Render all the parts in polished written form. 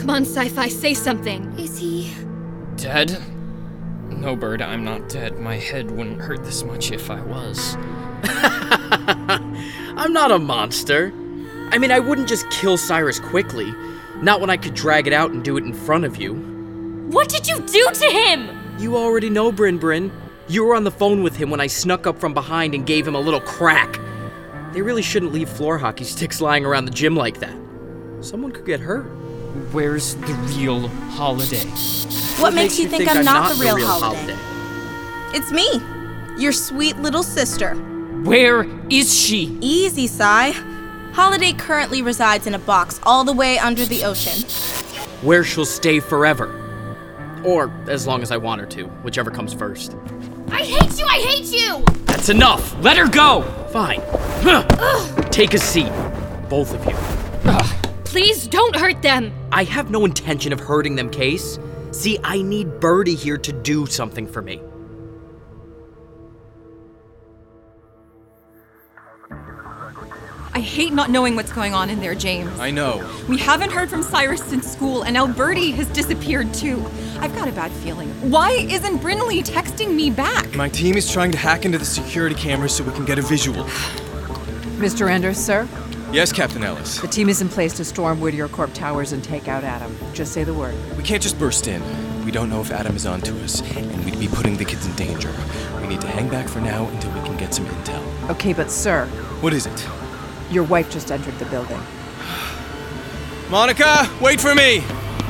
Come on, Sci-Fi, say something. Is he... Dead? No, Bird, I'm not dead. My head wouldn't hurt this much if I was. I'm not a monster. I mean, I wouldn't just kill Cyrus quickly. Not when I could drag it out and do it in front of you. What did you do to him? You already know, Bryn. You were on the phone with him when I snuck up from behind and gave him a little crack. They really shouldn't leave floor hockey sticks lying around the gym like that. Someone could get hurt. Where's the real Holiday? What makes you think I'm not the real Holiday? It's me, your sweet little sister. Where is she? Easy, Sai. Holiday currently resides in a box all the way under the ocean. Where she'll stay forever. Or as long as I want her to, whichever comes first. I hate you! That's enough! Let her go! Fine. Take a seat, both of you. Please don't hurt them! I have no intention of hurting them, Case. See, I need Birdie here to do something for me. I hate not knowing what's going on in there, James. I know. We haven't heard from Cyrus since school, and now Birdie has disappeared too. I've got a bad feeling. Why isn't Brinley texting me back? My team is trying to hack into the security cameras so we can get a visual. Mr. Anders, sir? Yes, Captain Ellis. The team is in place to storm Whittier Corp Towers and take out Adam. Just say the word. We can't just burst in. We don't know if Adam is onto us, and we'd be putting the kids in danger. We need to hang back for now until we can get some intel. Okay, but sir, What is it? your wife just entered the building. Monica, wait for me!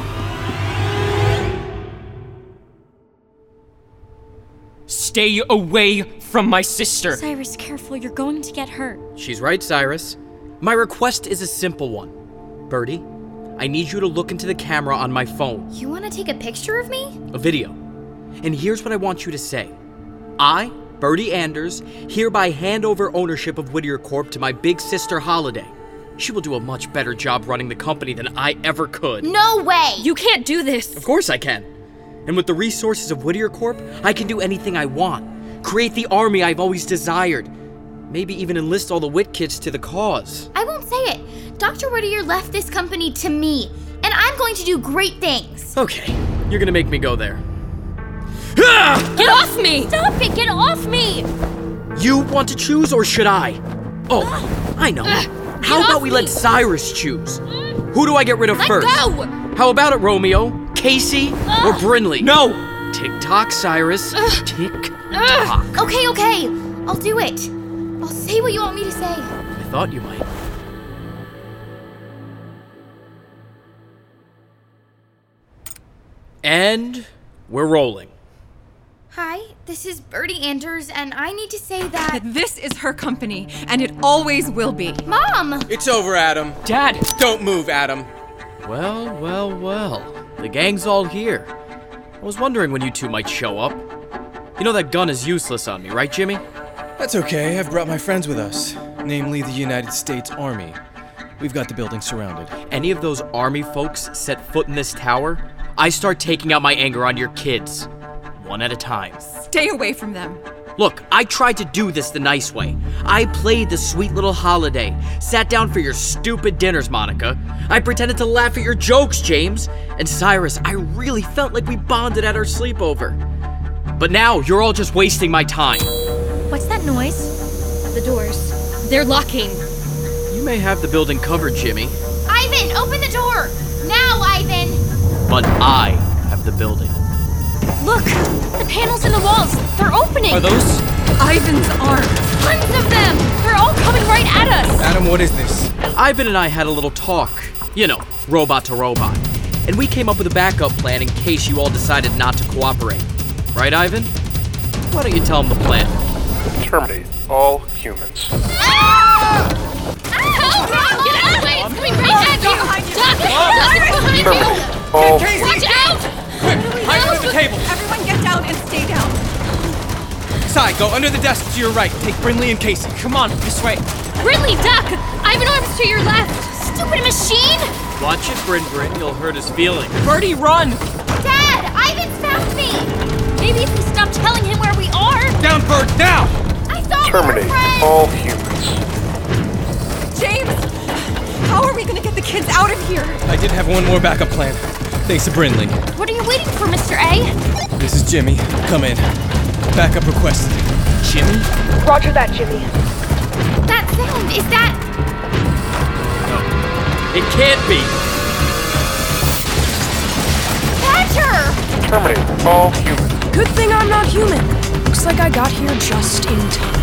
Stay away from my sister! Cyrus, careful, you're going to get hurt. She's right, Cyrus. My request is a simple one. Birdie, I need you to look into the camera on my phone. You want to take a picture of me? A video. And here's what I want you to say. I, Birdie Anders, hereby hand over ownership of Whittier Corp to my big sister Holiday. She will do a much better job running the company than I ever could. No way! You can't do this! Of course I can. And with the resources of Whittier Corp, I can do anything I want. Create the army I've always desired. Maybe even enlist all the Whit kids to the cause. I won't say it. Dr. Whittier left this company to me, and I'm going to do great things. Okay, you're gonna make me go there. Get off me! Stop it! Get off me! You want to choose, or should I? Oh, I know. How about we let Cyrus choose? Who do I get rid of first? Let go! How about it, Romeo, Casey, or Brinley? No! Tick-tock, Cyrus. Tick-tock. Okay. I'll do it. I'll say what you want me to say. I thought you might. And we're rolling. Hi, this is Birdie Anders, and I need to say that... This is her company, and it always will be. Mom! It's over, Adam. Dad! Don't move, Adam. Well. The gang's all here. I was wondering when you two might show up. You know that gun is useless on me, right, Jimmy? That's okay. I've brought my friends with us, namely the United States Army. We've got the building surrounded. Any of those army folks set foot in this tower, I start taking out my anger on your kids. One at a time. Stay away from them. Look, I tried to do this the nice way. I played the sweet little Holiday. Sat down for your stupid dinners, Monica. I pretended to laugh at your jokes, James. And Cyrus, I really felt like we bonded at our sleepover. But now, you're all just wasting my time. What's that noise? The doors. They're locking. You may have the building covered, Jimmy. Ivan, open the door! Now, Ivan! But I have the building. Look! The panels in the walls! They're opening! Are those? Ivan's arms. Tons of them! They're all coming right at us! Adam, what is this? Ivan and I had a little talk. You know, robot to robot. And we came up with a backup plan in case you all decided not to cooperate. Right, Ivan? Why don't you tell him the plan? Terminate all humans. Ah! Help! Get out of the way! It's coming right at you! Duck! Duck! It's behind you! Terminate all Watch out! Hide under the table! Everyone get down and stay down. Sai, go under the desk to your right. Take Brinley and Casey. Come on, this way. Ridley, duck! Ivan arms to your left! Stupid machine! Watch it, Bryn. You'll hurt his feelings. Birdie, run! Dad! Ivan's found me! Maybe if we stop telling him where we are... Down, Bird, down! I thought Terminate we were friends! all humans. James, how are we going to get the kids out of here! I did have one more backup plan. Thanks to Brinley. What are you waiting for, Mr. A? This is Jimmy. Come in. Backup requested. Jimmy? Roger that, Jimmy. That sound, is that... No. It can't be! Badger! Terminate all humans. Good thing I'm not human. Looks like I got here just in time.